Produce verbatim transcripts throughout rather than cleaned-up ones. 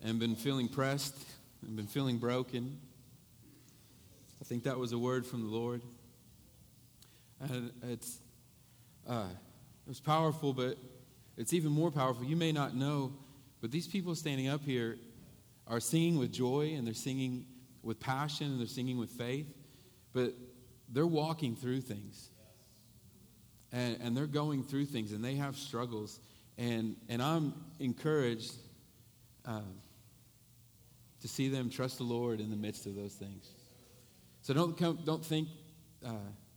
and been feeling pressed and been feeling broken. I think that was a word from the Lord. And it's uh, it was powerful, but it's even more powerful. You may not know, but these people standing up here are singing with joy, and they're singing with passion, and they're singing with faith, but they're walking through things. And, and they're going through things, and they have struggles. And and I'm encouraged uh, to see them trust the Lord in the midst of those things. So don't come, don't think uh,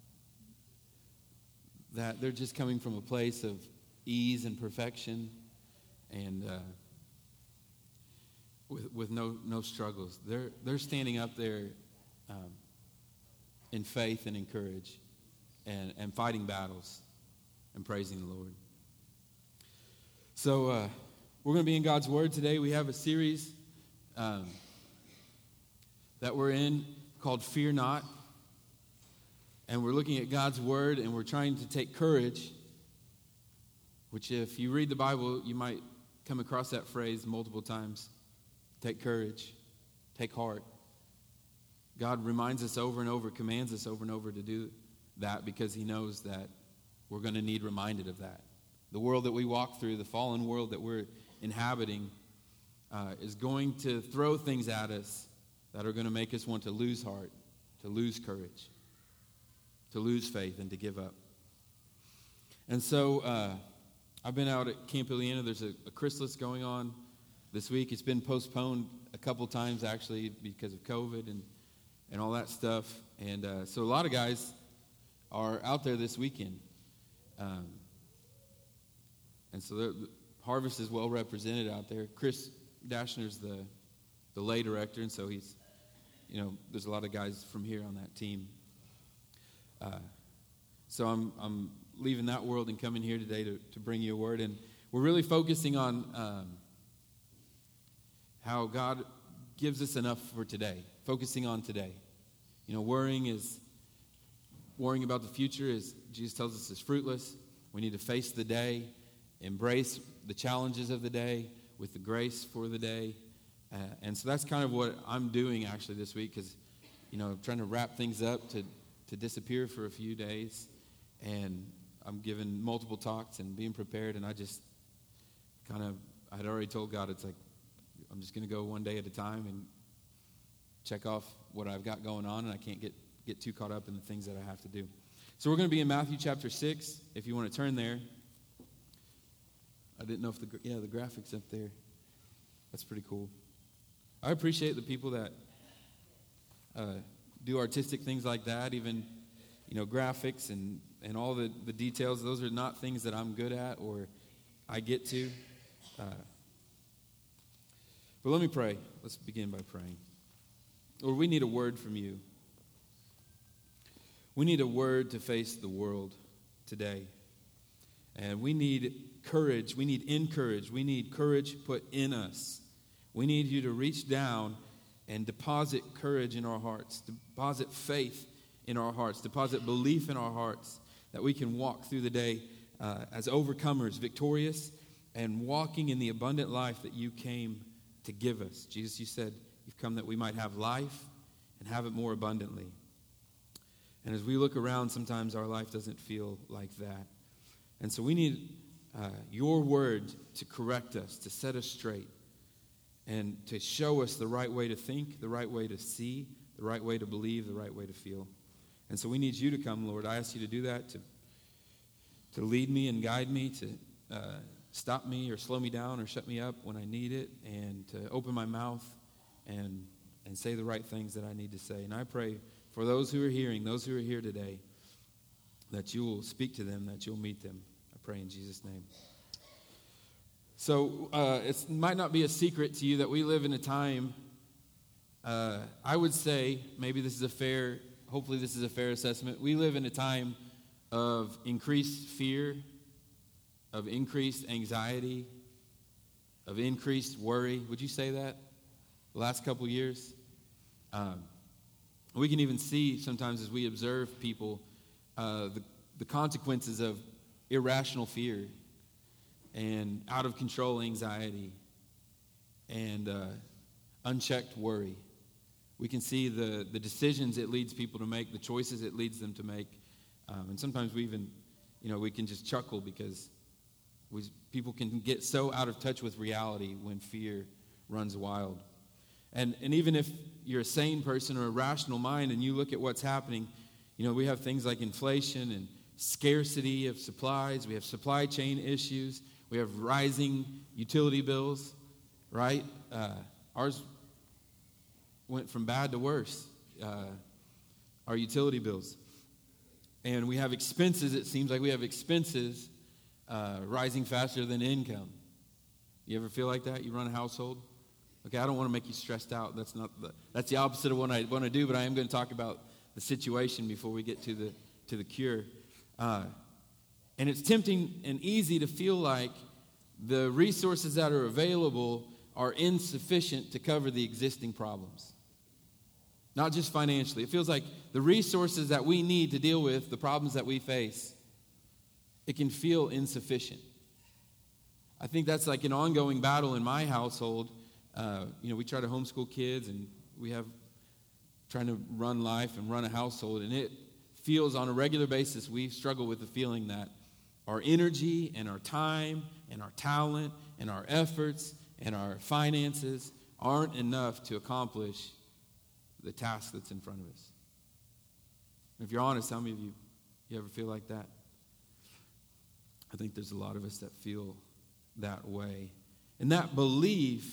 that they're just coming from a place of ease and perfection, and uh, with with no no struggles. They're they're standing up there um, in faith and in courage, and and fighting battles and praising the Lord. So uh, we're going to be in God's Word today. We have a series um, that we're in called Fear Not. And we're looking at God's Word, and we're trying to take courage, which if you read the Bible, you might come across that phrase multiple times. Take courage. Take heart. God reminds us over and over, commands us over and over to do that because he knows that we're going to need reminded of that. The world that we walk through, the fallen world that we're inhabiting, uh, is going to throw things at us that are going to make us want to lose heart, to lose courage, to lose faith, and to give up. And so uh, I've been out at Camp Ileana. There's a, a chrysalis going on this week. It's been postponed a couple times, actually, because of COVID and, and all that stuff. And uh, so a lot of guys are out there this weekend. Um, and so the harvest is well represented out there. Chris Dashner's the the lay director, and so he's, you know, there's a lot of guys from here on that team. Uh, so I'm I'm leaving that world and coming here today to, to bring you a word. And we're really focusing on um, how God gives us enough for today, focusing on today. You know, worrying is, worrying about the future, is Jesus tells us, is fruitless. We need to face the day, embrace the challenges of the day with the grace for the day. Uh, and so that's kind of what I'm doing actually this week, because, you know, I'm trying to wrap things up to, to disappear for a few days. And I'm giving multiple talks and being prepared. And I just kind of, I had already told God, it's like, I'm just going to go one day at a time and check off what I've got going on. And I can't get, get too caught up in the things that I have to do. So we're going to be in Matthew chapter six, if you want to turn there. I didn't know if the, yeah, the graphics up there. That's pretty cool. I appreciate the people that uh, do artistic things like that, even, you know, graphics and, and all the, the details. Those are not things that I'm good at or I get to. Uh, but let me pray. Let's begin by praying. Lord, we need a word from you. We need a word to face the world today. And we need courage. We need encourage. We need courage put in us. We need you to reach down and deposit courage in our hearts, deposit faith in our hearts, deposit belief in our hearts that we can walk through the day uh, as overcomers, victorious, and walking in the abundant life that you came to give us. Jesus, you said you've come that we might have life and have it more abundantly. And as we look around, sometimes our life doesn't feel like that. And so we need uh, your word to correct us, to set us straight, and to show us the right way to think, the right way to see, the right way to believe, the right way to feel. And so we need you to come, Lord. I ask you to do that, to, to lead me and guide me, to uh, stop me or slow me down or shut me up when I need it, and to open my mouth and, and say the right things that I need to say. And I pray for those who are hearing, those who are here today, that you will speak to them, that you'll meet them. I pray in Jesus' name. So uh, it might not be a secret to you that we live in a time, uh, I would say, maybe this is a fair, hopefully this is a fair assessment. We live in a time of increased fear, of increased anxiety, of increased worry. Would you say that? The last couple years? Um, we can even see sometimes as we observe people uh, the, the consequences of irrational fear and out of control anxiety and uh, unchecked worry. We can see the, the decisions it leads people to make, the choices it leads them to make. Um, and sometimes we even, you know, we can just chuckle because we, people can get so out of touch with reality when fear runs wild. And and even if you're a sane person or a rational mind and you look at what's happening, you know, we have things like inflation and scarcity of supplies. We have supply chain issues. We have rising utility bills, right? Uh, ours went from bad to worse, uh, our utility bills. And we have expenses. It seems like we have expenses uh, rising faster than income. You ever feel like that? You run a household? Okay, I don't want to make you stressed out. That's not the, that's the opposite of what I want to do, but I am going to talk about the situation before we get to the to the cure. Uh, and it's tempting and easy to feel like the resources that are available are insufficient to cover the existing problems. Not just financially. It feels like the resources that we need to deal with the problems that we face, it can feel insufficient. I think that's like an ongoing battle in my household. Uh, you know, we try to homeschool kids, and we have trying to run life and run a household, and it feels on a regular basis we struggle with the feeling that our energy and our time and our talent and our efforts and our finances aren't enough to accomplish the task that's in front of us. And if you're honest, how many of you, you ever feel like that? I think there's a lot of us that feel that way. And that belief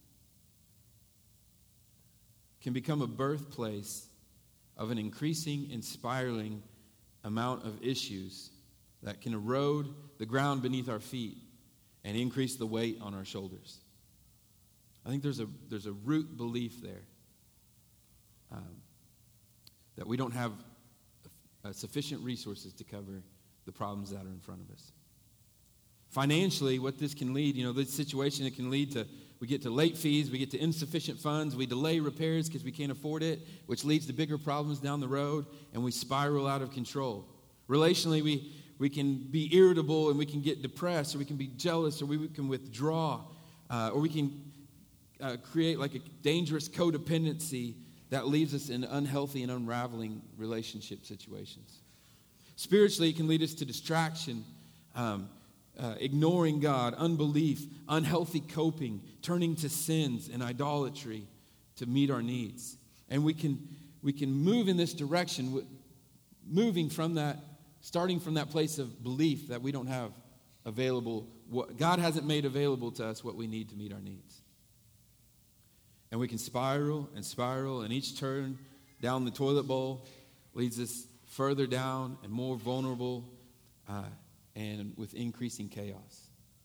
can become a birthplace of an increasing and spiraling amount of issues that can erode the ground beneath our feet and increase the weight on our shoulders. I think there's a there's a root belief there um, that we don't have uh, sufficient resources to cover the problems that are in front of us. Financially, what this can lead, you know, this situation, it can lead to, we get to late fees, we get to insufficient funds, we delay repairs because we can't afford it, which leads to bigger problems down the road, and we spiral out of control. Relationally, we, we can be irritable, and we can get depressed, or we can be jealous, or we can withdraw, uh, or we can uh, create like a dangerous codependency that leaves us in unhealthy and unraveling relationship situations. Spiritually, it can lead us to distraction, um, Uh, ignoring God, unbelief, unhealthy coping, turning to sins and idolatry to meet our needs. And we can we can move in this direction, moving from that, starting from that place of belief that we don't have available, what God hasn't made available to us what we need to meet our needs. And we can spiral and spiral, and each turn down the toilet bowl leads us further down and more vulnerable, uh, and with increasing chaos.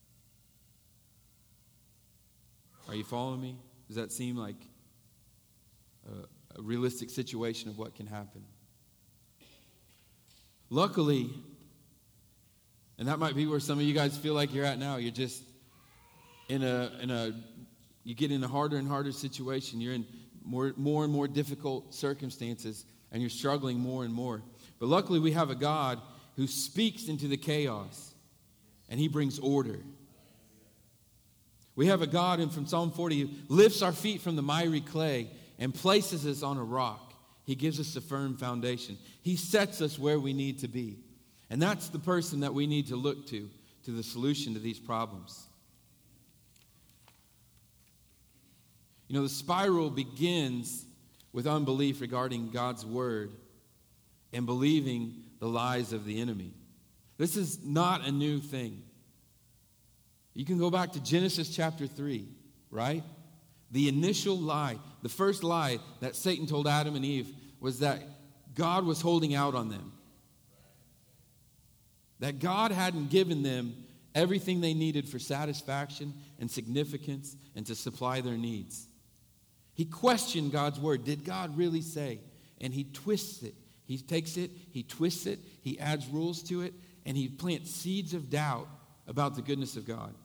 Are you following me? Does that seem like a, a realistic situation of what can happen? Luckily, and that might be where some of you guys feel like you're at now, you're just in a in a you get in a harder and harder situation. You're in more more and more difficult circumstances, and you're struggling more and more. But luckily, we have a God who speaks into the chaos, and he brings order. We have a God who, from Psalm forty, who lifts our feet from the miry clay and places us on a rock. He gives us a firm foundation. He sets us where we need to be. And that's the person that we need to look to, to the solution to these problems. You know, the spiral begins with unbelief regarding God's word and believing the lies of the enemy. This is not a new thing. You can go back to Genesis chapter three, right? The initial lie, the first lie that Satan told Adam and Eve was that God was holding out on them. That God hadn't given them everything they needed for satisfaction and significance and to supply their needs. He questioned God's word. Did God really say? And he twists it. He takes it, he twists it, he adds rules to it, and he plants seeds of doubt about the goodness of God.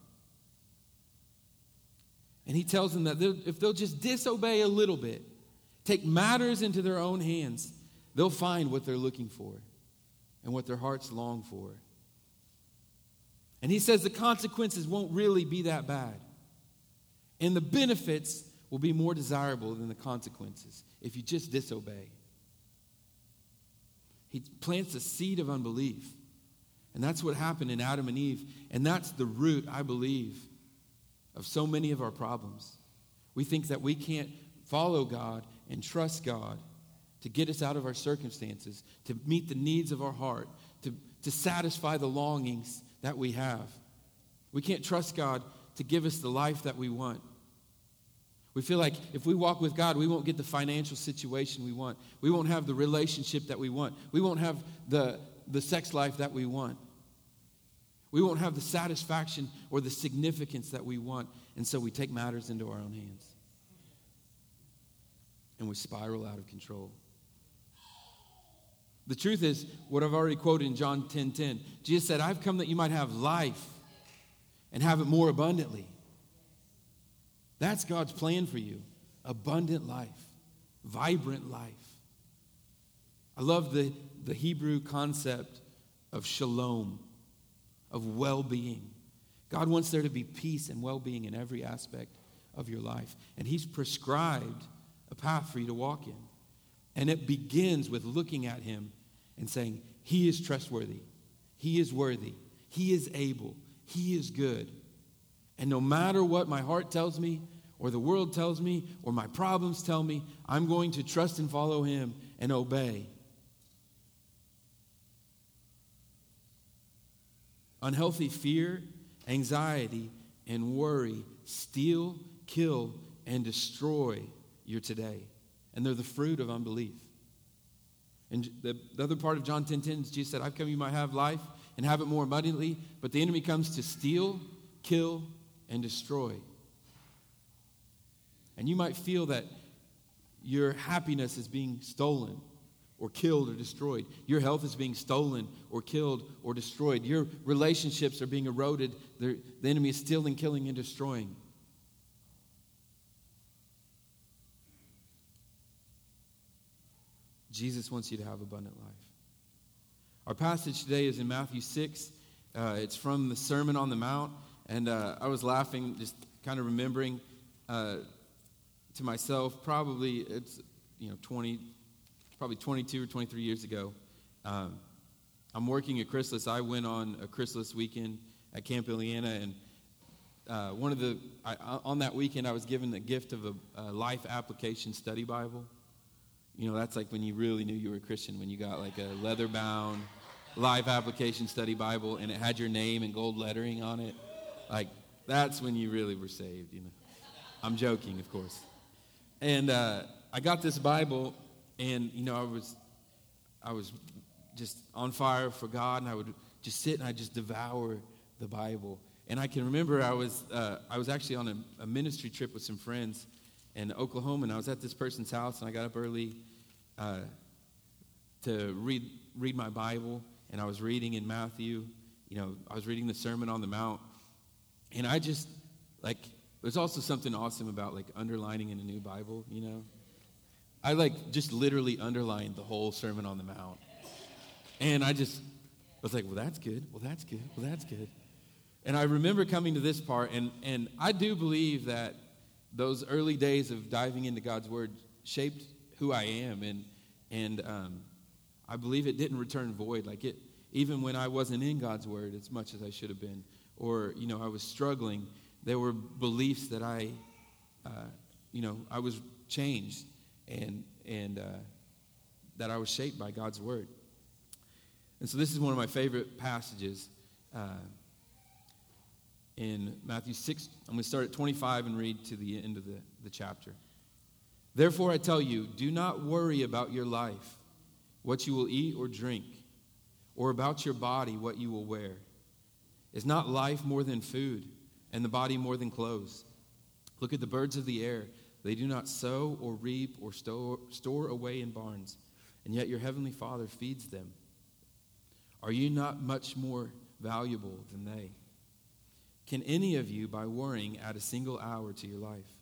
And he tells them that if they'll just disobey a little bit, take matters into their own hands, they'll find what they're looking for and what their hearts long for. And he says the consequences won't really be that bad. And the benefits will be more desirable than the consequences if you just disobey. He plants a seed of unbelief. And that's what happened in Adam and Eve. And that's the root, I believe, of so many of our problems. We think that we can't follow God and trust God to get us out of our circumstances, to meet the needs of our heart, to, to satisfy the longings that we have. We can't trust God to give us the life that we want. We feel like if we walk with God, we won't get the financial situation we want. We won't have the relationship that we want. We won't have the, the sex life that we want. We won't have the satisfaction or the significance that we want. And so we take matters into our own hands. And we spiral out of control. The truth is, what I've already quoted in John ten ten, Jesus said, I've come that you might have life and have it more abundantly. That's God's plan for you. Abundant life. Vibrant life. I love the, the Hebrew concept of shalom, of well-being. God wants there to be peace and well-being in every aspect of your life. And He's prescribed a path for you to walk in. And it begins with looking at Him and saying, He is trustworthy. He is worthy. He is able. He is good. And no matter what my heart tells me, or the world tells me, or my problems tell me, I'm going to trust and follow Him and obey. Unhealthy fear, anxiety, and worry steal, kill, and destroy your today. And they're the fruit of unbelief. And the, the other part of John ten ten is Jesus said, I've come you might have life and have it more abundantly, but the enemy comes to steal, kill, and destroy. And you might feel that your happiness is being stolen or killed or destroyed. Your health is being stolen or killed or destroyed. Your relationships are being eroded. The enemy is stealing, killing, and destroying. Jesus wants you to have abundant life. Our passage today is in Matthew six. Uh, it's from the Sermon on the Mount. And uh, I was laughing, just kind of remembering uh, to myself, probably it's, you know, twenty, probably twenty-two or twenty-three years ago. Um, I'm working at Chrysalis. I went on a Chrysalis weekend at Camp Ileana, and uh, one of the, I, on that weekend, I was given the gift of a, a life application study Bible. You know, that's like when you really knew you were a Christian, when you got like a leather-bound life application study Bible, and it had your name in gold lettering on it. Like, that's when you really were saved, you know. I'm joking, of course. And uh, I got this Bible, and, you know, I was I was just on fire for God, and I would just sit and I'd just devour the Bible. And I can remember I was uh, I was actually on a, a ministry trip with some friends in Oklahoma, and I was at this person's house, and I got up early uh, to read read my Bible, and I was reading in Matthew. You know, I was reading the Sermon on the Mount, and I just, like, there's also something awesome about, like, underlining in a new Bible, you know. I, like, just literally underlined the whole Sermon on the Mount. And I just was like, well, that's good. Well, that's good. Well, that's good. And I remember coming to this part, and, and I do believe that those early days of diving into God's Word shaped who I am. And, and um, I believe it didn't return void. Like, it, even when I wasn't in God's Word as much as I should have been, or, you know, I was struggling, there were beliefs that I, uh, you know, I was changed, and and uh, that I was shaped by God's Word. And so this is one of my favorite passages uh, in Matthew six. I'm going to start at twenty-five and read to the end of the, the chapter. Therefore I tell you, do not worry about your life, what you will eat or drink, or about your body, what you will wear. Is not life more than food, and the body more than clothes? Look at the birds of the air. They do not sow or reap or store, store away in barns, and yet your heavenly Father feeds them. Are you not much more valuable than they? Can any of you, by worrying, add a single hour to your life?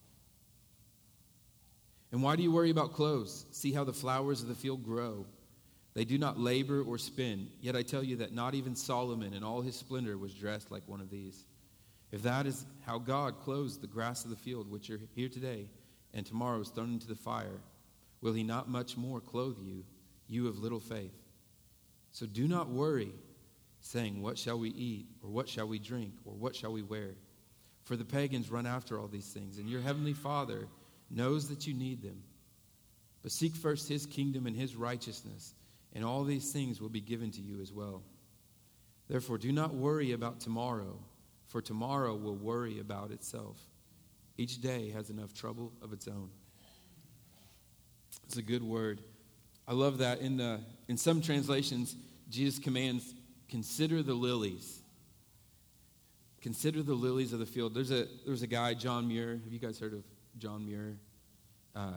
And why do you worry about clothes? See how the flowers of the field grow. They do not labor or spin. Yet I tell you that not even Solomon in all his splendor was dressed like one of these. If that is how God clothes the grass of the field, which are here today, and tomorrow is thrown into the fire, will he not much more clothe you, you of little faith? So do not worry, saying, what shall we eat, or what shall we drink, or what shall we wear? For the pagans run after all these things, and your heavenly Father knows that you need them. But seek first his kingdom and his righteousness, and all these things will be given to you as well. Therefore, do not worry about tomorrow, for tomorrow will worry about itself. Each day has enough trouble of its own. It's a good word. I love that. In the, in some translations, Jesus commands, consider the lilies. Consider the lilies of the field. There's a there's a guy, John Muir. Have you guys heard of John Muir? Uh,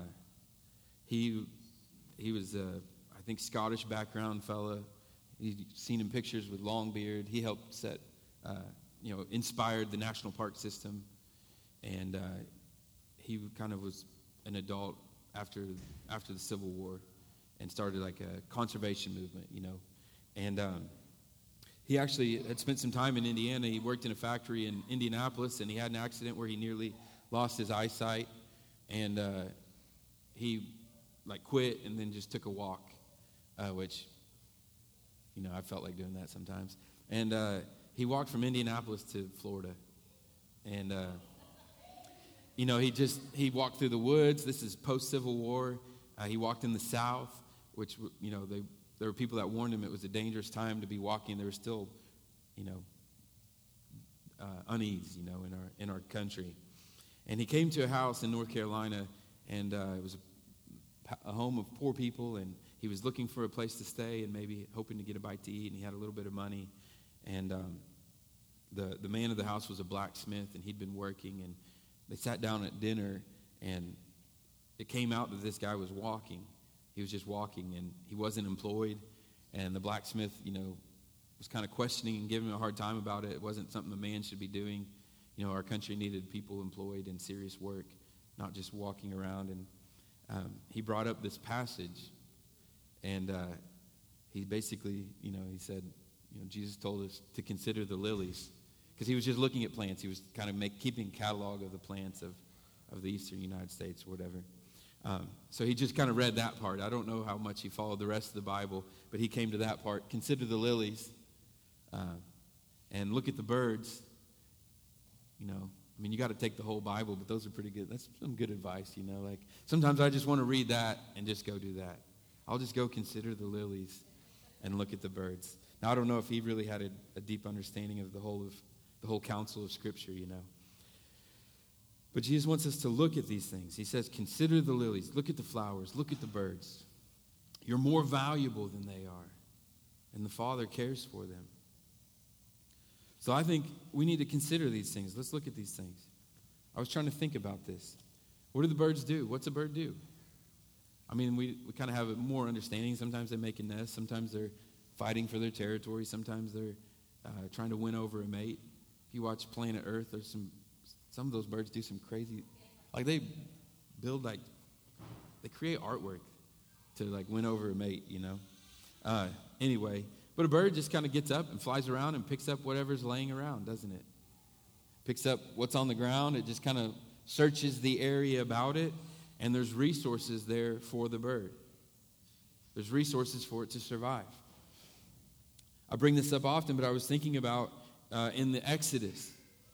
he he was a, I think, Scottish background fella. You've seen him pictures with long beard. He helped set, uh, you know, inspired the national park system. And uh, he kind of was an adult after after the Civil War and started like a conservation movement, you know. And um, he actually had spent some time in Indiana. He worked in a factory in Indianapolis, and he had an accident where he nearly lost his eyesight. And uh, he like quit and then just took a walk, uh, which, you know, I felt like doing that sometimes. And uh, he walked from Indianapolis to Florida. And, uh, you know, he just, he walked through the woods. This is post-Civil War. Uh, he walked in the South, which, you know, they, there were people that warned him it was a dangerous time to be walking. There was still, you know, uh, unease, you know, in our in our country. And he came to a house in North Carolina, and uh, it was a, a home of poor people, and he was looking for a place to stay and maybe hoping to get a bite to eat, and he had a little bit of money. And um, the, the man of the house was a blacksmith, and he'd been working, and they sat down at dinner, and it came out that this guy was walking. He was just walking, and he wasn't employed. And the blacksmith, you know, was kind of questioning and giving him a hard time about it. It wasn't something a man should be doing. You know, our country needed people employed in serious work, not just walking around. And um, he brought up this passage, and uh, he basically, you know, he said, you know, Jesus told us to consider the lilies, because he was just looking at plants. He was kind of make, keeping catalog of the plants of, of the eastern United States or whatever. Um, so he just kind of read that part. I don't know how much he followed the rest of the Bible, but he came to that part. Consider the lilies uh, and look at the birds. You know, I mean, you got to take the whole Bible, but those are pretty good. That's some good advice, you know. Like sometimes I just want to read that and just go do that. I'll just go consider the lilies and look at the birds. Now, I don't know if he really had a, a deep understanding of the whole of the whole counsel of Scripture, you know. But Jesus wants us to look at these things. He says, consider the lilies. Look at the flowers. Look at the birds. You're more valuable than they are. And the Father cares for them. So I think we need to consider these things. Let's look at these things. I was trying to think about this. What do the birds do? What's a bird do? I mean, we, we kind of have a more understanding. Sometimes they make a nest. Sometimes they're fighting for their territory. Sometimes they're uh, trying to win over a mate. If you watch Planet Earth, there's some... Some of those birds do some crazy, like they build like, they create artwork to like win over a mate, you know. Uh, anyway, but a bird just kind of gets up and flies around and picks up whatever's laying around, doesn't it? Picks up what's on the ground. It just kind of searches the area about it, and there's resources there for the bird. There's resources for it to survive. I bring this up often, but I was thinking about uh, in the Exodus,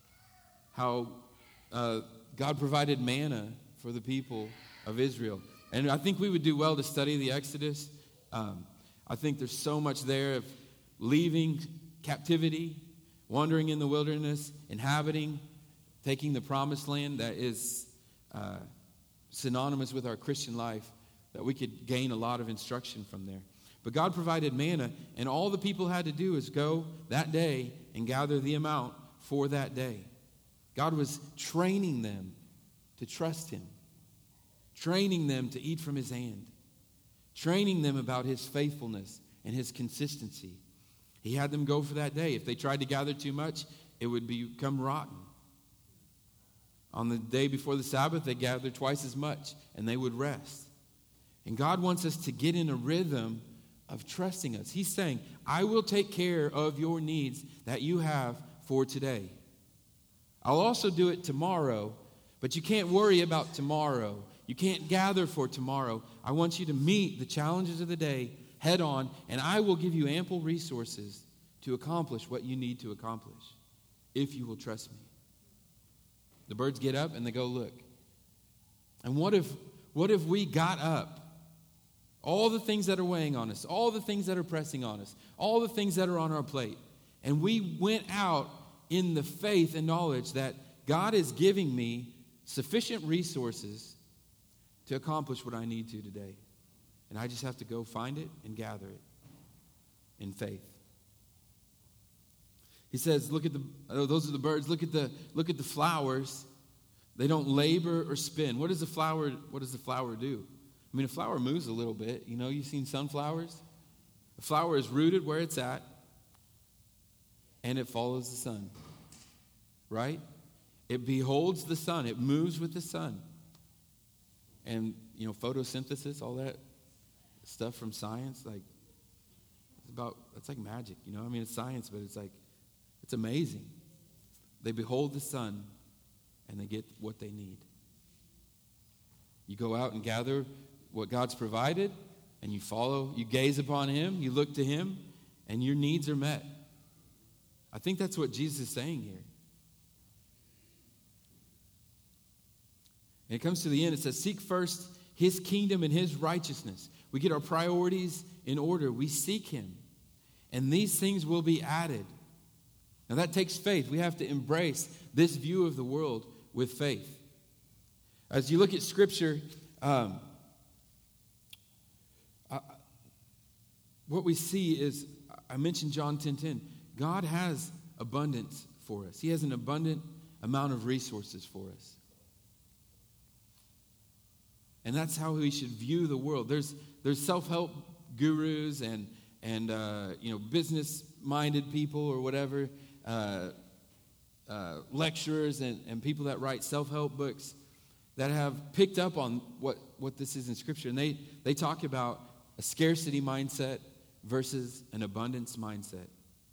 how Uh, God provided manna for the people of Israel. And I think we would do well to study the Exodus. Um, I think there's so much there of leaving captivity, wandering in the wilderness, inhabiting, taking the promised land that is uh, synonymous with our Christian life, that we could gain a lot of instruction from there. But God provided manna, and all the people had to do is go that day and gather the amount for that day. God was training them to trust him, training them to eat from his hand, training them about his faithfulness and his consistency. He had them go for that day. If they tried to gather too much, it would become rotten. On the day before the Sabbath, they gathered twice as much, and they would rest. And God wants us to get in a rhythm of trusting us. He's saying, I will take care of your needs that you have for today. I'll also do it tomorrow, but you can't worry about tomorrow. You can't gather for tomorrow. I want you to meet the challenges of the day head on, and I will give you ample resources to accomplish what you need to accomplish if you will trust me. The birds get up and they go look. And what if what if we got up? All the things that are weighing on us, all the things that are pressing on us, all the things that are on our plate, and we went out in the faith and knowledge that God is giving me sufficient resources to accomplish what I need to today. And I just have to go find it and gather it in faith. He says, look at the, oh, those are the birds. Look at the, look at the flowers. They don't labor or spin. What does the flower, what does the flower do? I mean, a flower moves a little bit. You know, you've seen sunflowers. A flower is rooted where it's at, and it follows the sun. Right? It beholds the sun. It moves with the sun. And, you know, photosynthesis, all that stuff from science, like, it's about, it's like magic, you know? I mean, it's science, but it's like, it's amazing. They behold the sun, and they get what they need. You go out and gather what God's provided, and you follow, you gaze upon Him, you look to Him, and your needs are met. I think that's what Jesus is saying here. And it comes to the end, it says, seek first His kingdom and His righteousness. We get our priorities in order. We seek Him. And these things will be added. Now that takes faith. We have to embrace this view of the world with faith. As you look at Scripture, um, I, what we see is, I mentioned John ten ten. God has abundance for us. He has an abundant amount of resources for us. And that's how we should view the world. There's there's self-help gurus and and uh, you know business-minded people or whatever, uh, uh, lecturers and, and people that write self-help books that have picked up on what, what this is in Scripture. And they, they talk about a scarcity mindset versus an abundance mindset.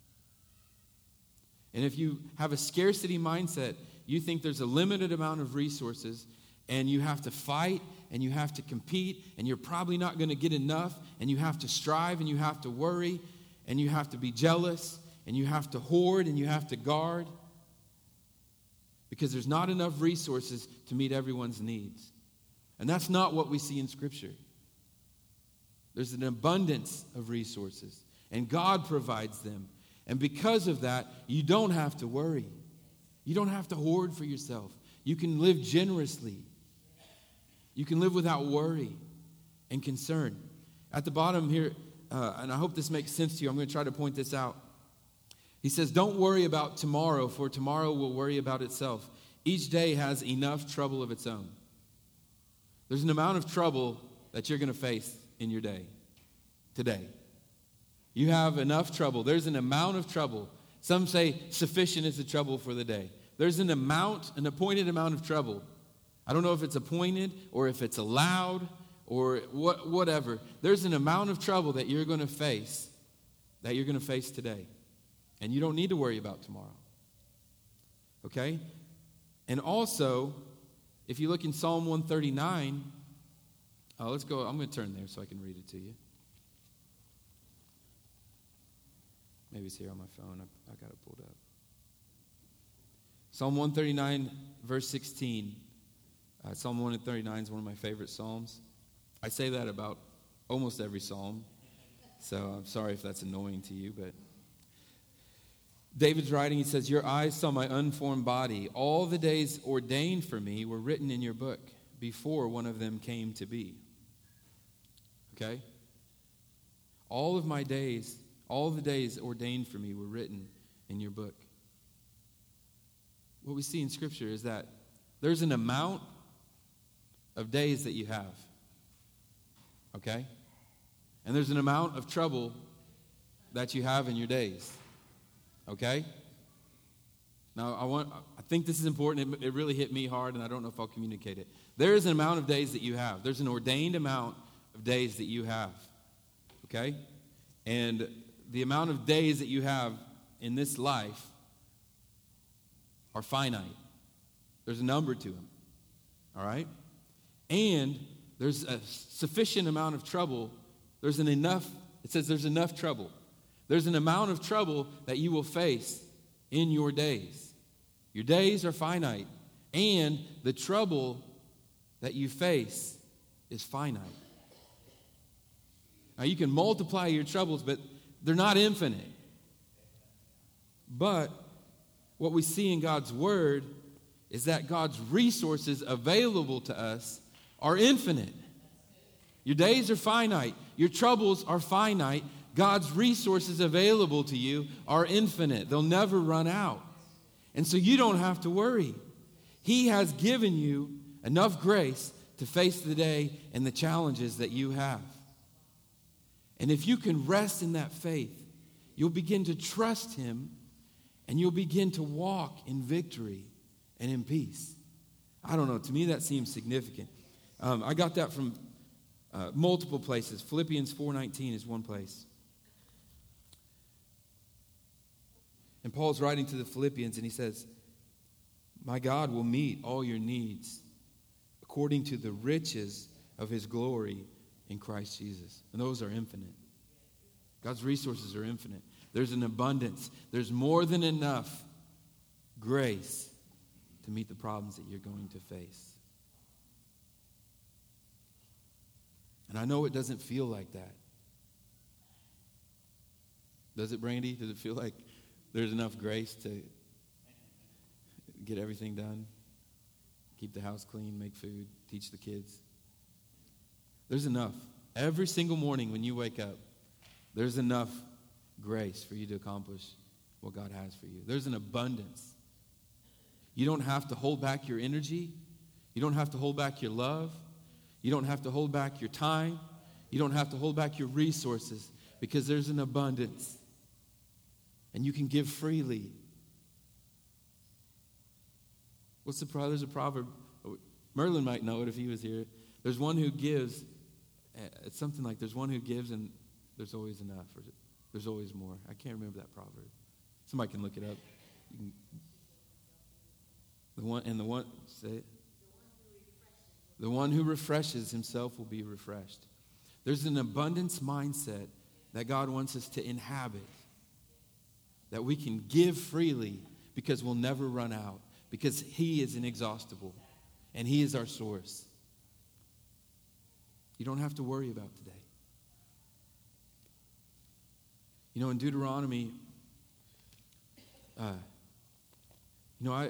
And if you have a scarcity mindset, you think there's a limited amount of resources and you have to fight and you have to compete and you're probably not going to get enough and you have to strive and you have to worry and you have to be jealous and you have to hoard and you have to guard because there's not enough resources to meet everyone's needs. And that's not what we see in Scripture. There's an abundance of resources and God provides them. And because of that, you don't have to worry. You don't have to hoard for yourself. You can live generously. You can live without worry and concern. At the bottom here, uh, and I hope this makes sense to you, I'm going to try to point this out. He says, don't worry about tomorrow, for tomorrow will worry about itself. Each day has enough trouble of its own. There's an amount of trouble that you're going to face in your day, today. You have enough trouble. There's an amount of trouble. Some say sufficient is the trouble for the day. There's an amount, an appointed amount of trouble. I don't know if it's appointed or if it's allowed or what, whatever. There's an amount of trouble that you're going to face, that you're going to face today. And you don't need to worry about tomorrow. Okay? And also, if you look in Psalm one thirty-nine, oh, let's go. I'm going to turn there so I can read it to you. Maybe it's here on my phone. I, I got it pulled up. Psalm one thirty-nine, verse sixteen. Uh, Psalm one thirty-nine is one of my favorite psalms. I say that about almost every psalm. So I'm sorry if that's annoying to you, but David's writing, he says, your eyes saw my unformed body. All the days ordained for me were written in your book before one of them came to be. Okay? All of my days, all the days ordained for me were written in your book. What we see in Scripture is that there's an amount of days that you have. Okay? And there's an amount of trouble that you have in your days. Okay? Now, I want I think this is important. It, it really hit me hard, and I don't know if I'll communicate it. There is an amount of days that you have. There's an ordained amount of days that you have. Okay? And the amount of days that you have in this life are finite. There's a number to them. All right? And there's a sufficient amount of trouble. There's an enough, it says there's enough trouble. There's an amount of trouble that you will face in your days. Your days are finite. And the trouble that you face is finite. Now, you can multiply your troubles, but they're not infinite. But what we see in God's Word is that God's resources available to us are infinite. Your days are finite. Your troubles are finite. God's resources available to you are infinite. They'll never run out. And so you don't have to worry. He has given you enough grace to face the day and the challenges that you have. And if you can rest in that faith, you'll begin to trust Him and you'll begin to walk in victory and in peace. I don't know. To me, that seems significant. Um, I got that from uh, multiple places. Philippians four nineteen is one place. And Paul's writing to the Philippians and he says, "My God will meet all your needs according to the riches of His glory in Christ Jesus." And those are infinite. God's resources are infinite. There's an abundance. There's more than enough grace to meet the problems that you're going to face. And I know it doesn't feel like that. Does it, Brandy? Does it feel like there's enough grace to get everything done? Keep the house clean, make food, teach the kids? There's enough. Every single morning when you wake up, there's enough grace for you to accomplish what God has for you. There's an abundance. You don't have to hold back your energy. You don't have to hold back your love. You don't have to hold back your time. You don't have to hold back your resources because there's an abundance. And you can give freely. What's the proverb? There's a proverb. Merlin might know it if he was here. There's one who gives. It's something like there's one who gives and there's always enough. Or there's always more. I can't remember that proverb. Somebody can look it up. You can, the one and the one say it. The one who refreshes himself will be refreshed. There's an abundance mindset that God wants us to inhabit. That we can give freely because we'll never run out. Because He is inexhaustible. And He is our source. You don't have to worry about today. You know, in Deuteronomy, uh, you know, I,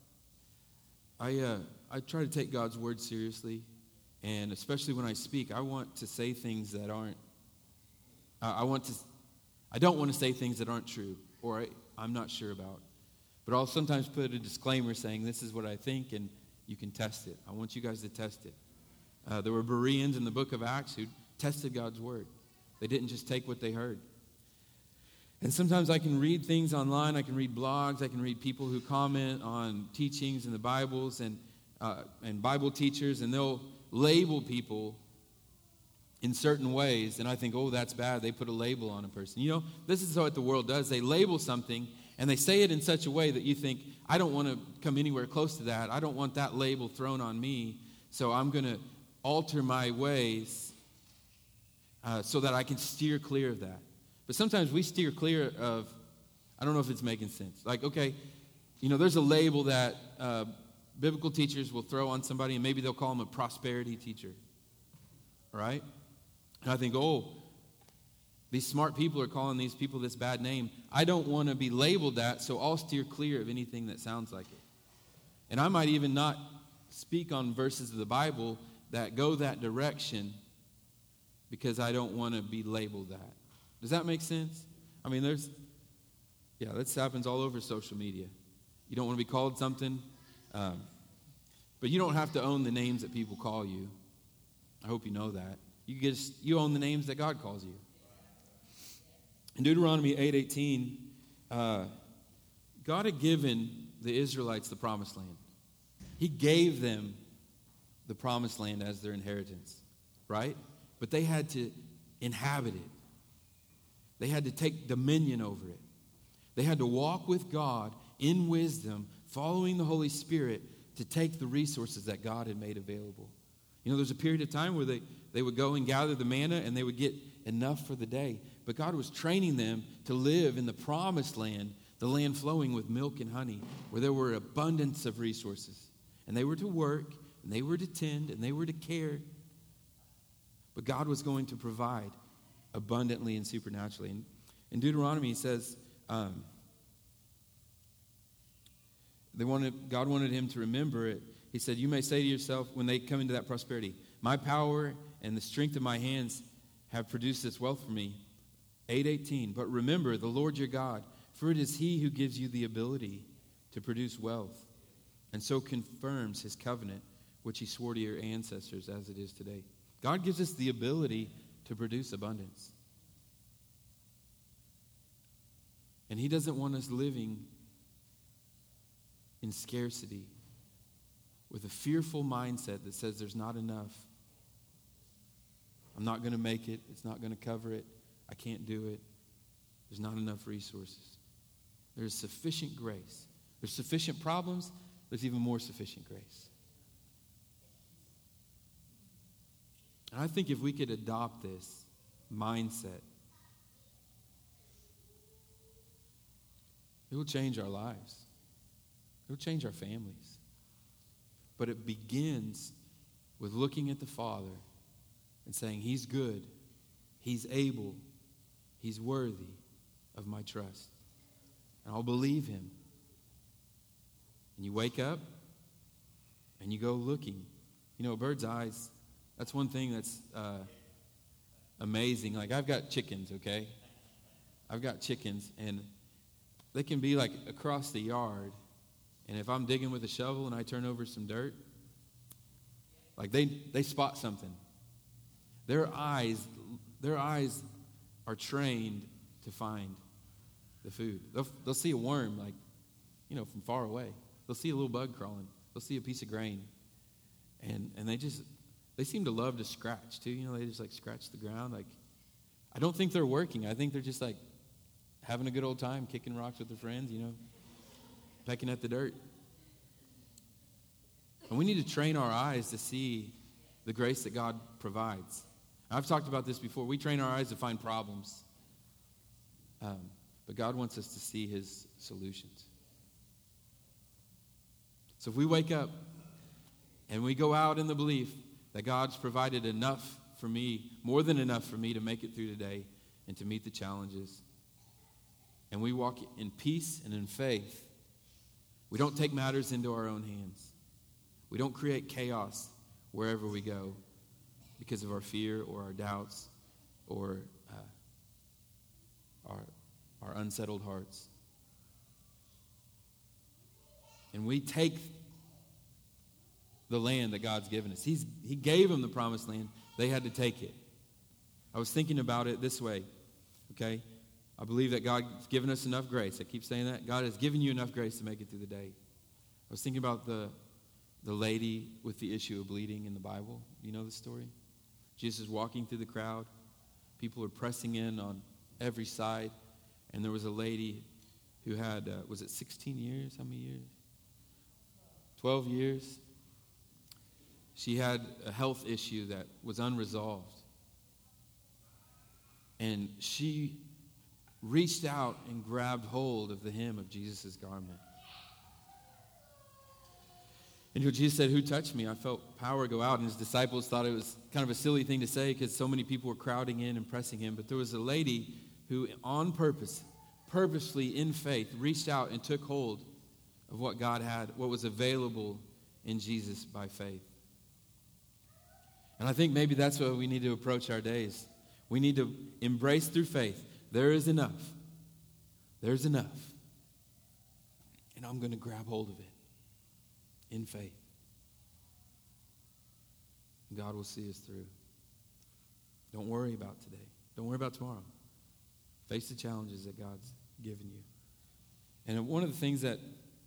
I, uh, I try to take God's word seriously, and especially when I speak, I want to say things that aren't. Uh, I want to, I don't want to say things that aren't true or I, I'm not sure about. But I'll sometimes put a disclaimer saying this is what I think, and you can test it. I want you guys to test it. Uh, there were Bereans in the book of Acts who tested God's word. They didn't just take what they heard. And sometimes I can read things online. I can read blogs. I can read people who comment on teachings in the Bibles and uh, and Bible teachers, and they'll label people in certain ways. And I think, oh, that's bad. They put a label on a person. You know, this is what the world does. They label something, and they say it in such a way that you think, I don't want to come anywhere close to that. I don't want that label thrown on me. So I'm going to alter my ways uh, so that I can steer clear of that. But sometimes we steer clear of, I don't know if it's making sense. Like, okay, you know, there's a label that uh, biblical teachers will throw on somebody, and maybe they'll call them a prosperity teacher. Right? And I think, oh, these smart people are calling these people this bad name. I don't want to be labeled that, so I'll steer clear of anything that sounds like it. And I might even not speak on verses of the Bible that go that direction because I don't want to be labeled that. Does that make sense? I mean, there's, yeah, this happens all over social media. You don't want to be called something, um, but you don't have to own the names that people call you. I hope you know that. You just you own the names that God calls you. In Deuteronomy eight eighteen, uh, God had given the Israelites the promised land. He gave them the promised land as their inheritance, right? But they had to inhabit it. They had to take dominion over it. They had to walk with God in wisdom, following the Holy Spirit to take the resources that God had made available. You know, there's a period of time where they, they would go and gather the manna and they would get enough for the day. But God was training them to live in the promised land, the land flowing with milk and honey, where there were abundance of resources. And they were to work, and they were to tend, and they were to care. But God was going to provide abundantly and supernaturally. And in Deuteronomy, he says, um, they wanted, God wanted him to remember it. He said, you may say to yourself when they come into that prosperity, my power and the strength of my hands have produced this wealth for me. eight eighteen, but remember the Lord your God, for it is he who gives you the ability to produce wealth, and so confirms his covenant, which he swore to your ancestors as it is today. God gives us the ability to produce abundance. And he doesn't want us living in scarcity with a fearful mindset that says there's not enough. I'm not going to make it. It's not going to cover it. I can't do it. There's not enough resources. There's sufficient grace. There's sufficient problems. There's even more sufficient grace. And I think if we could adopt this mindset, it will change our lives. It will change our families. But it begins with looking at the Father and saying, he's good, he's able, he's worthy of my trust. And I'll believe him. And you wake up and you go looking. You know, a bird's eyes, that's one thing that's uh, amazing. Like, I've got chickens, okay? I've got chickens, and they can be like across the yard. And if I'm digging with a shovel and I turn over some dirt, like they, they spot something. Their eyes, their eyes are trained to find the food. They'll, they'll see a worm, like, you know, from far away. They'll see a little bug crawling. They'll see a piece of grain. And and they just, they seem to love to scratch, too. You know, they just, like, scratch the ground. Like, I don't think they're working. I think they're just, like, having a good old time, kicking rocks with their friends, you know, pecking at the dirt. And we need to train our eyes to see the grace that God provides. I've talked about this before. We train our eyes to find problems. Um, but God wants us to see his solutions. So if we wake up and we go out in the belief that God's provided enough for me, more than enough for me to make it through today and to meet the challenges, and we walk in peace and in faith, we don't take matters into our own hands. We don't create chaos wherever we go because of our fear or our doubts or uh, our, our unsettled hearts. And we take the land that God's given us. He's, he gave them the promised land. They had to take it. I was thinking about it this way, okay? I believe that God's given us enough grace. I keep saying that. God has given you enough grace to make it through the day. I was thinking about the, the lady with the issue of bleeding in the Bible. You know the story? Jesus is walking through the crowd. People are pressing in on every side. And there was a lady who had, uh, was it sixteen years? How many years? twelve years. She had a health issue that was unresolved. And she reached out and grabbed hold of the hem of Jesus' garment. And Jesus said, who touched me? I felt power go out. And his disciples thought it was kind of a silly thing to say because so many people were crowding in and pressing him. But there was a lady who on purpose, purposely in faith, reached out and took hold of what God had, what was available in Jesus by faith. And I think maybe that's what we need to approach our days. We need to embrace through faith. There is enough. There's enough. And I'm going to grab hold of it in faith. God will see us through. Don't worry about today. Don't worry about tomorrow. Face the challenges that God's given you. And one of the things that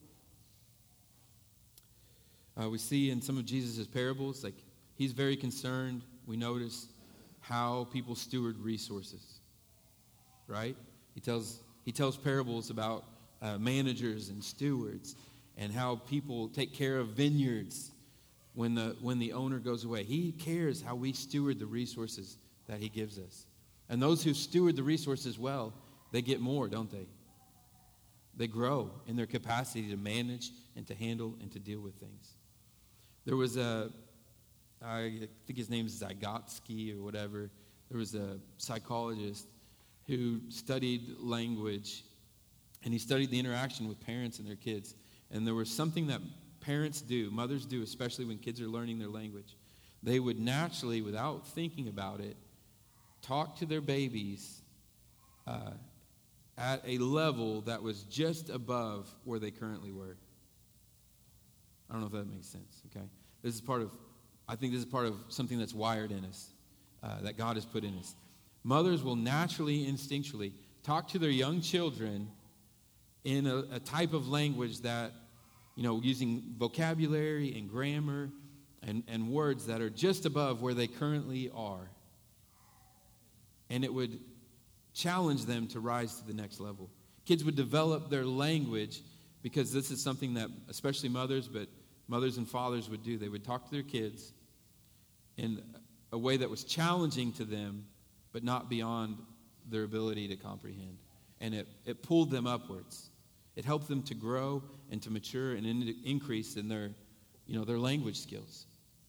uh, we see in some of Jesus' parables, like he's very concerned, we notice, how people steward resources, right? He tells he tells parables about uh, managers and stewards, and how people take care of vineyards when the when the owner goes away. He cares how we steward the resources that he gives us. And those who steward the resources well, they get more, don't they? They grow in their capacity to manage and to handle and to deal with things. There was a, I think his name is Vygotsky or whatever. There was a psychologist who studied language, and he studied the interaction with parents and their kids. And there was something that parents do, mothers do, especially when kids are learning their language. They would naturally, without thinking about it, talk to their babies uh, at a level that was just above where they currently were. I don't know if that makes sense, okay? This is part of, I think this is part of something that's wired in us, uh, that God has put in us. Mothers will naturally, instinctually talk to their young children in a, a type of language that, you know, using vocabulary and grammar and, and words that are just above where they currently are. And it would challenge them to rise to the next level. Kids would develop their language because this is something that especially mothers, but mothers and fathers would do. They would talk to their kids in a way that was challenging to them, but not beyond their ability to comprehend. And it, it pulled them upwards. It helped them to grow and to mature and in, increase in their, you know, their language skills.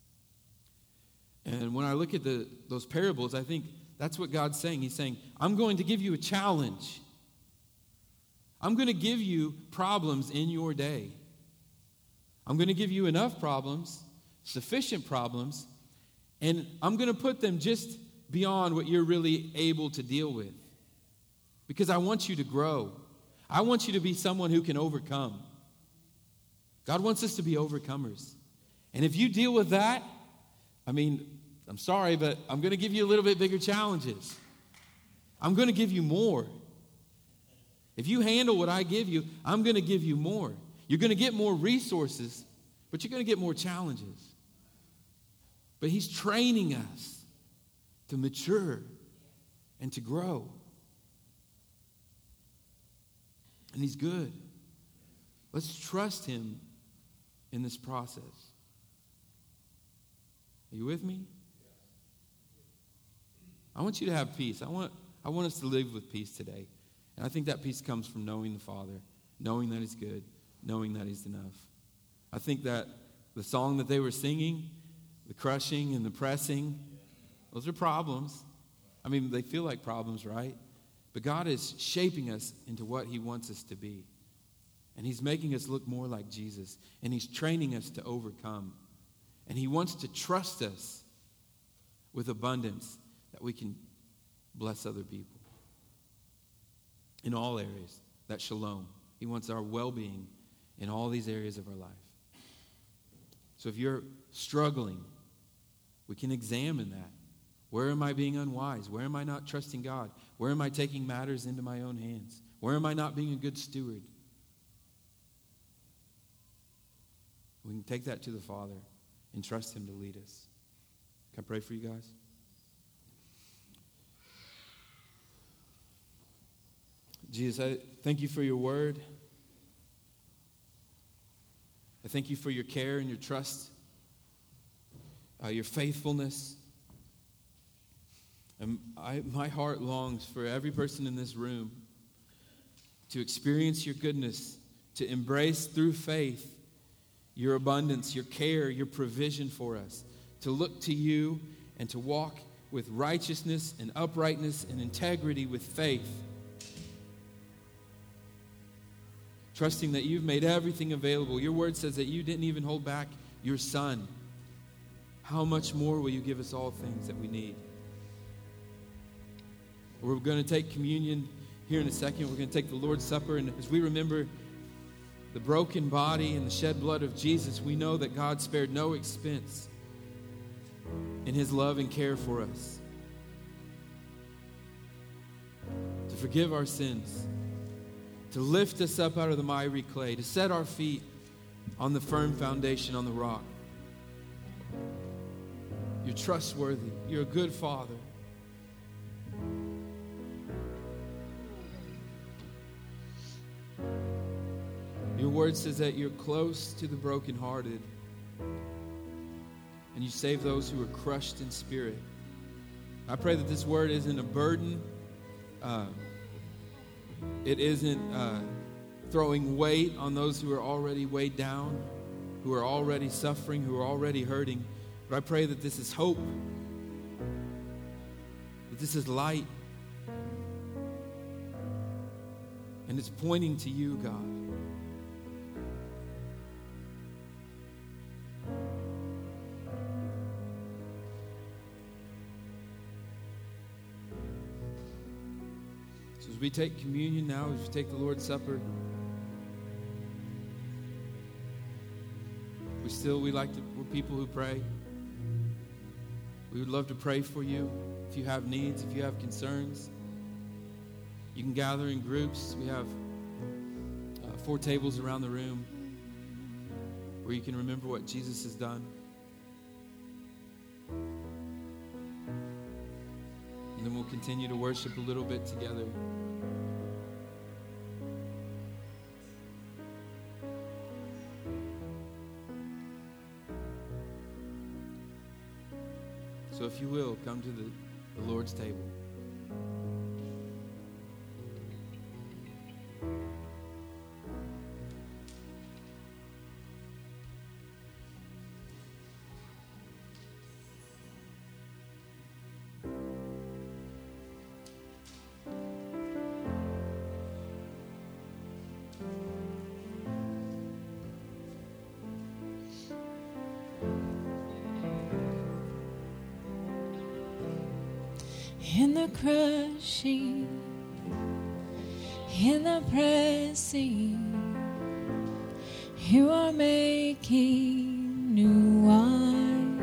And when I look at the those parables, I think that's what God's saying. He's saying, I'm going to give you a challenge. I'm going to give you problems in your day. I'm going to give you enough problems, sufficient problems, and I'm going to put them just beyond what you're really able to deal with. Because I want you to grow. I want you to be someone who can overcome. God wants us to be overcomers. And if you deal with that, I mean, I'm sorry, but I'm going to give you a little bit bigger challenges. I'm going to give you more. If you handle what I give you, I'm going to give you more. You're going to get more resources, but you're going to get more challenges. But he's training us to mature and to grow. And he's good. Let's trust him in this process. Are you with me? I want you to have peace. I want, I want us to live with peace today. And I think that peace comes from knowing the Father, knowing that he's good, knowing that he's enough. I think that the song that they were singing, the crushing and the pressing, those are problems. I mean, they feel like problems, right? But God is shaping us into what he wants us to be. And he's making us look more like Jesus. And he's training us to overcome. And he wants to trust us with abundance that we can bless other people. In all areas, that shalom. He wants our well-being in all these areas of our life. So if you're struggling, we can examine that. Where am I being unwise? Where am I not trusting God? Where am I taking matters into my own hands? Where am I not being a good steward? We can take that to the Father and trust him to lead us. Can I pray for you guys? Jesus, I thank you for your word. I thank you for your care and your trust, uh, your faithfulness. And I, my heart longs for every person in this room to experience your goodness, to embrace through faith your abundance, your care, your provision for us, to look to you and to walk with righteousness and uprightness and integrity with faith, trusting that you've made everything available. Your word says that you didn't even hold back your Son. How much more will you give us all things that we need? We're going to take communion here in a second. We're going to take the Lord's Supper. And as we remember the broken body and the shed blood of Jesus, we know that God spared no expense in his love and care for us, to forgive our sins, to lift us up out of the miry clay, to set our feet on the firm foundation, on the rock. You're trustworthy. You're a good Father. Your word says that you're close to the brokenhearted, and you save those who are crushed in spirit. I pray that this word isn't a burden. Uh, it isn't uh, throwing weight on those who are already weighed down, who are already suffering, who are already hurting. But I pray that this is hope, that this is light, and it's pointing to you, God. So as we take communion now, as we take the Lord's Supper, we still, we like to, we're people who pray. We would love to pray for you. If you have needs, if you have concerns, you can gather in groups. We have uh, four tables around the room where you can remember what Jesus has done. And then we'll continue to worship a little bit together. So if you will, come to the, the Lord's table. In the crushing, in the pressing, you are making new wine.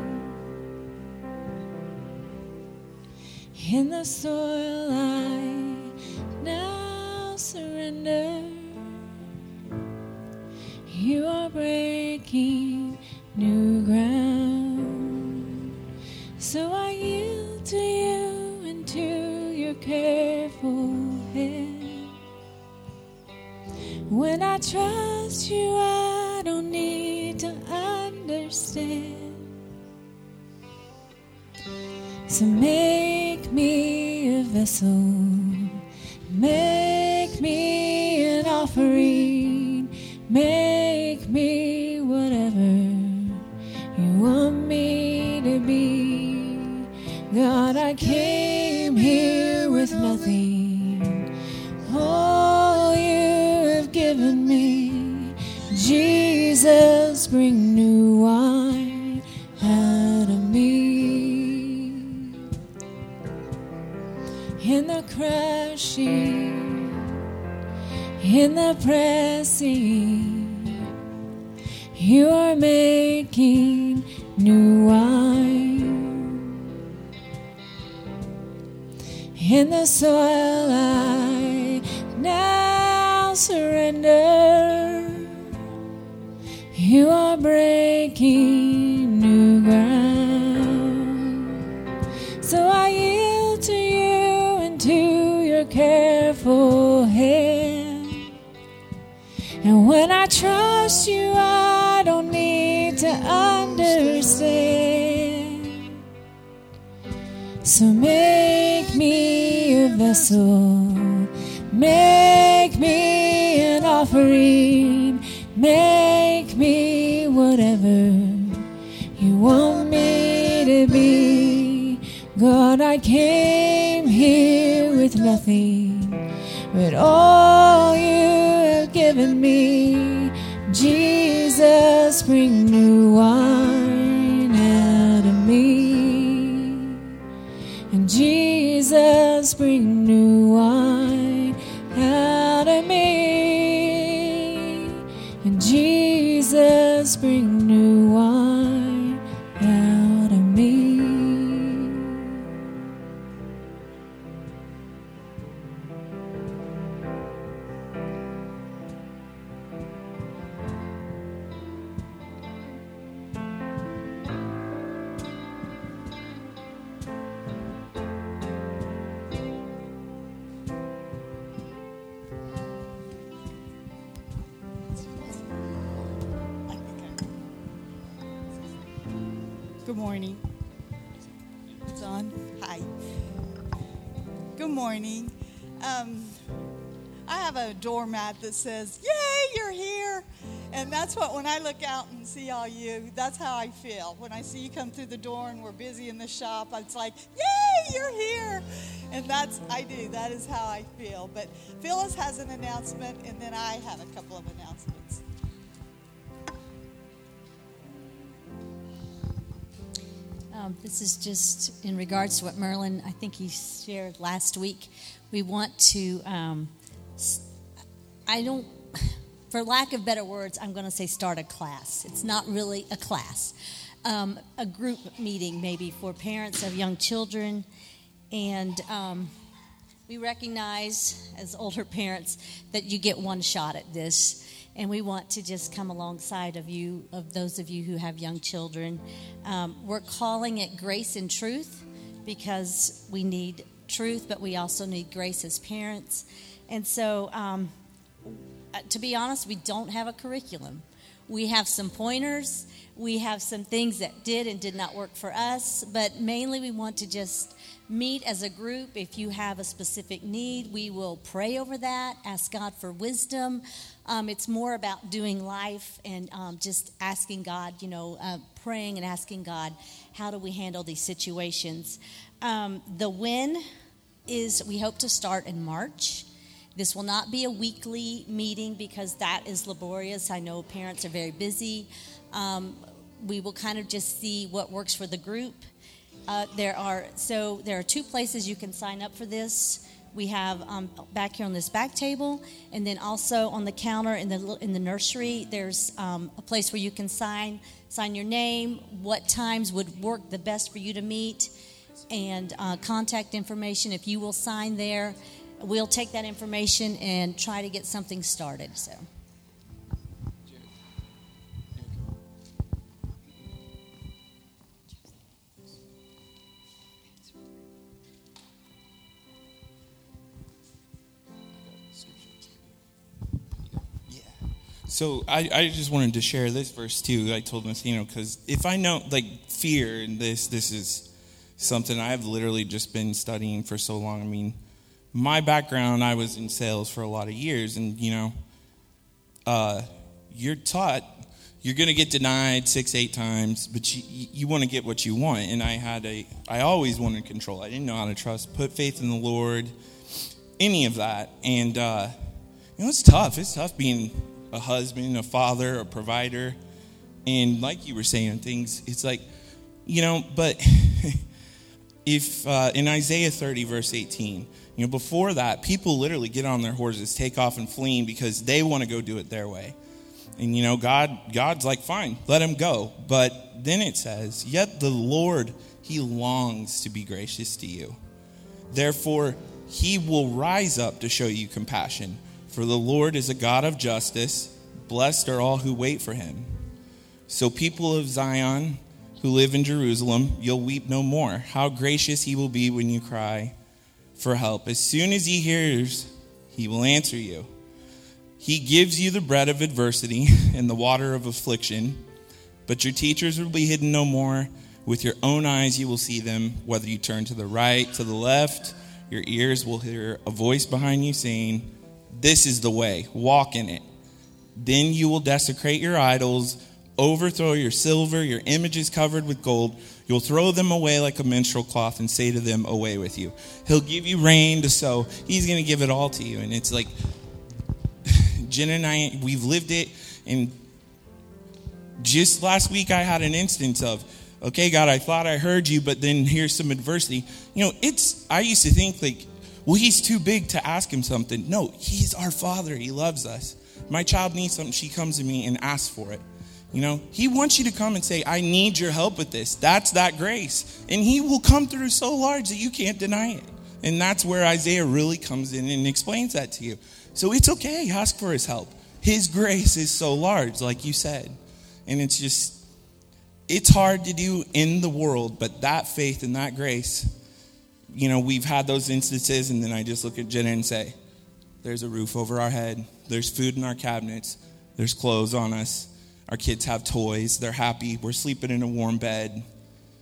In the soil I now surrender, you are breaking new ground. So I yield to you, to your careful hand. When I trust you, I don't need to understand. So make me a vessel, make me an offering, make me whatever you want me to be. God, I came here with nothing. All you have given me, Jesus, bring new wine out of me. In the crushing, in the pressing, you are making new wine. In the soil I now surrender, you are breaking new ground. So I yield to you and to your careful hand. And when I trust you, I don't need to understand. So make me a vessel, make me an offering, make me whatever you want me to be. God, I came here with nothing, but all you have given me, Jesus, bring new wine out of me. And Jesus, bring new wine out of me. And Jesus, bring new wine out of me. Good morning. It's on. Hi. Good morning. Um, I have a doormat that says, "Yay, you're here." And that's what, when I look out and see all you, that's how I feel. When I see you come through the door and we're busy in the shop, it's like, "Yay, you're here." And that's, I do, that is how I feel. But Phyllis has an announcement, and then I have a couple of announcements. Um, this is just in regards to what Merlin, I think he shared last week. We want to, um, I don't, for lack of better words, I'm going to say start a class. It's not really a class. Um, a group meeting maybe for parents of young children. And um, we recognize as older parents that you get one shot at this. And we want to just come alongside of you, of those of you who have young children. Um, we're calling it Grace and Truth because we need truth, but we also need grace as parents. And so, um, to be honest, we don't have a curriculum. We have some pointers. We have some things that did and did not work for us. But mainly we want to just meet as a group. If you have a specific need, we will pray over that, ask God for wisdom. Um, it's more about doing life and um, just asking God, you know, uh, praying and asking God, how do we handle these situations? Um, the win is we hope to start in March. This will not be a weekly meeting because that is laborious. I know parents are very busy. Um, we will kind of just see what works for the group. Uh, there are so there are two places you can sign up for this. We have um, back here on this back table, and then also on the counter in the in the nursery. There's um, a place where you can sign sign your name, what times would work the best for you to meet, and uh, contact information. If you will sign there, we'll take that information and try to get something started. So. So I, I just wanted to share this verse too. I told Messino because if I know, like, fear and this, this is something I've literally just been studying for so long. I mean, my background, I was in sales for a lot of years, and you know, uh, you're taught you're going to get denied six, eight times, but you you want to get what you want. And I had a, I always wanted control. I didn't know how to trust, put faith in the Lord, any of that. And uh, you know, it's tough. It's tough being a husband, a father, a provider. And like you were saying, things, it's like, you know, but if uh, in Isaiah thirty, verse eighteen, you know, before that, people literally get on their horses, take off and fleeing because they want to go do it their way. And, you know, God, God's like, fine, let him go. But then it says, yet the Lord, he longs to be gracious to you. Therefore, he will rise up to show you compassion. For the Lord is a God of justice. Blessed are all who wait for him. So people of Zion who live in Jerusalem, you'll weep no more. How gracious he will be when you cry for help. As soon as he hears, he will answer you. He gives you the bread of adversity and the water of affliction. But your teachers will be hidden no more. With your own eyes you will see them. Whether you turn to the right, to the left, your ears will hear a voice behind you saying, this is the way, walk in it. Then you will desecrate your idols, overthrow your silver, your images covered with gold. You'll throw them away like a menstrual cloth and say to them, away with you. He'll give you rain to sow. He's going to give it all to you. And it's like, Jen and I, we've lived it. And just last week I had an instance of, okay, God, I thought I heard you, but then here's some adversity. You know, it's, I used to think like, well, he's too big to ask him something. No, he's our Father. He loves us. My child needs something. She comes to me and asks for it. You know, he wants you to come and say, I need your help with this. That's that grace. And he will come through so large that you can't deny it. And that's where Isaiah really comes in and explains that to you. So it's okay. Ask for his help. His grace is so large, like you said. And it's just, it's hard to do in the world, but that faith and that grace, you know, we've had those instances, and then I just look at Jenna and say, there's a roof over our head. There's food in our cabinets. There's clothes on us. Our kids have toys. They're happy. We're sleeping in a warm bed.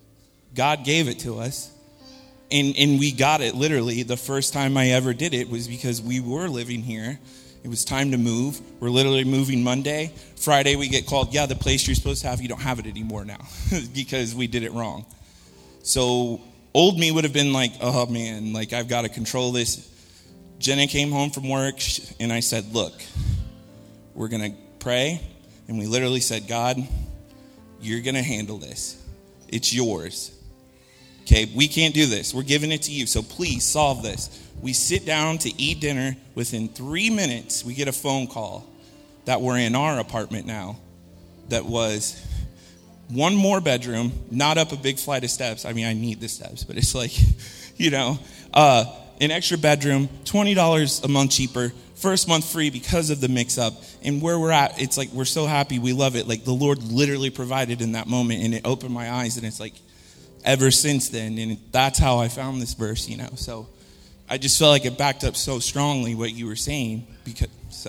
God gave it to us. And, and we got it literally. The first time I ever did it was because we were living here. It was time to move. We're literally moving Monday. Friday we get called, yeah, the place you're supposed to have, you don't have it anymore now because we did it wrong. So old me would have been like, oh man, like I've got to control this. Jenna came home from work and I said, look, we're going to pray. And we literally said, God, you're going to handle this. It's yours. Okay, we can't do this. We're giving it to you. So please solve this. We sit down to eat dinner. Within three minutes, we get a phone call that we're in our apartment now that was one more bedroom, not up a big flight of steps. I mean, I need the steps, but it's like, you know, uh, an extra bedroom, twenty dollars a month cheaper, first month free because of the mix-up. And where we're at, it's like we're so happy. We love it. Like the Lord literally provided in that moment, and it opened my eyes, and it's like, ever since then, and that's how I found this verse, you know. So I just felt like it backed up so strongly what you were saying, because so.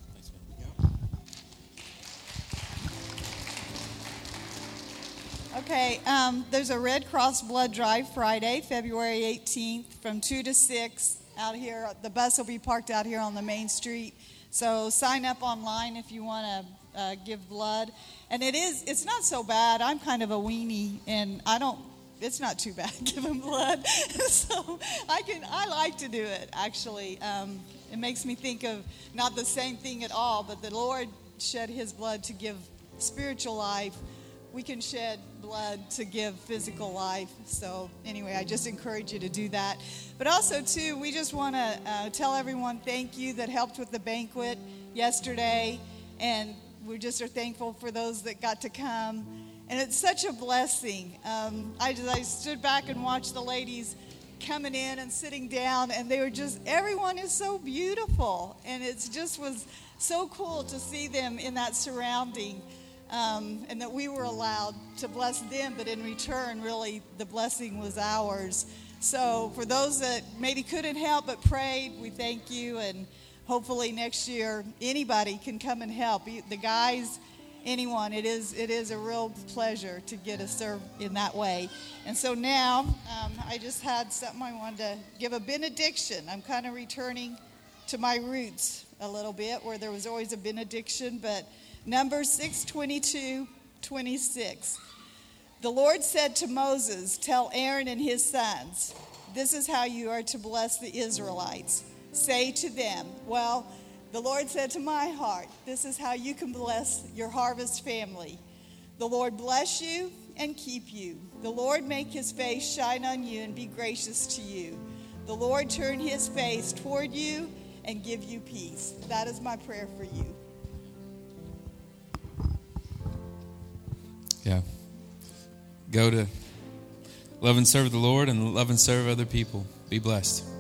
Okay, um, there's a Red Cross blood drive Friday, February eighteenth, from two to six out here. The bus will be parked out here on the main street. So sign up online if you want to uh, give blood. And it is, it's not so bad. I'm kind of a weenie, and I don't. It's not too bad giving blood, so I can. I like to do it. Actually, um, it makes me think of not the same thing at all, but the Lord shed His blood to give spiritual life. We can shed blood to give physical life. So anyway, I just encourage you to do that. But also too, we just want to uh, tell everyone thank you that helped with the banquet yesterday, and we just are thankful for those that got to come. And it's such a blessing. Um, I just I stood back and watched the ladies coming in and sitting down, and they were just, everyone is so beautiful. And it just was so cool to see them in that surrounding, um, and that we were allowed to bless them, but in return, really, the blessing was ours. So for those that maybe couldn't help but prayed, we thank you, and hopefully next year, anybody can come and help. The guys, anyone, it is it is a real pleasure to get to serve in that way. And so now, um, I just had something I wanted to give a benediction. I'm kind of returning to my roots a little bit, where there was always a benediction, but Numbers six twenty-two, twenty-six. The Lord said to Moses, tell Aaron and his sons, this is how you are to bless the Israelites. Say to them, well, the Lord said to my heart, this is how you can bless your Harvest family. The Lord bless you and keep you. The Lord make his face shine on you and be gracious to you. The Lord turn his face toward you and give you peace. That is my prayer for you. Yeah. Go to love and serve the Lord and love and serve other people. Be blessed.